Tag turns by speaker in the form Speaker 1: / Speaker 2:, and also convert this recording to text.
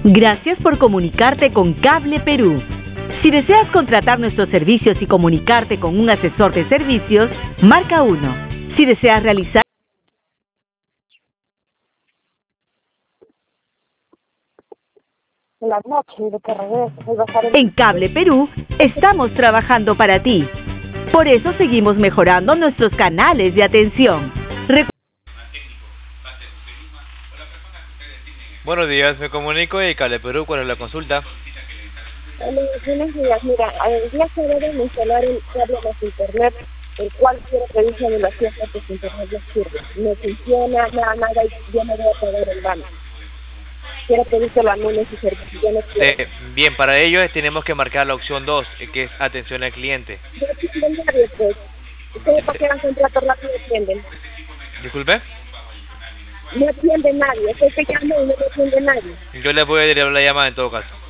Speaker 1: Gracias por comunicarte con Cable Perú. Si deseas contratar nuestros servicios y comunicarte con un asesor de servicios, marca 1. Si deseas realizar
Speaker 2: las noches de que regreses, hoy va a estar
Speaker 1: en Cable Perú, estamos trabajando para ti. Por eso seguimos mejorando nuestros canales de atención.
Speaker 3: Buenos días, me comunico de Cable Perú. ¿Cuál es la consulta?
Speaker 2: Buenos días, mira, el día que deben instalar el cable de internet, el cual quiero pedir simulación porque su internet no sirve. No funciona, nada, y yo no voy a pagar el banco. Quiero pedirte la anules y servicio, yo no quiero.
Speaker 3: Bien, para ello tenemos que marcar la opción 2, que es atención al cliente.
Speaker 2: No atienden nadie, pues. Ustedes para que hagan contrato rápido atienden.
Speaker 3: Disculpe.
Speaker 2: No atiende nadie, estoy que llamo y no atiende nadie.
Speaker 3: Yo le voy a derivar la llamada en todo caso.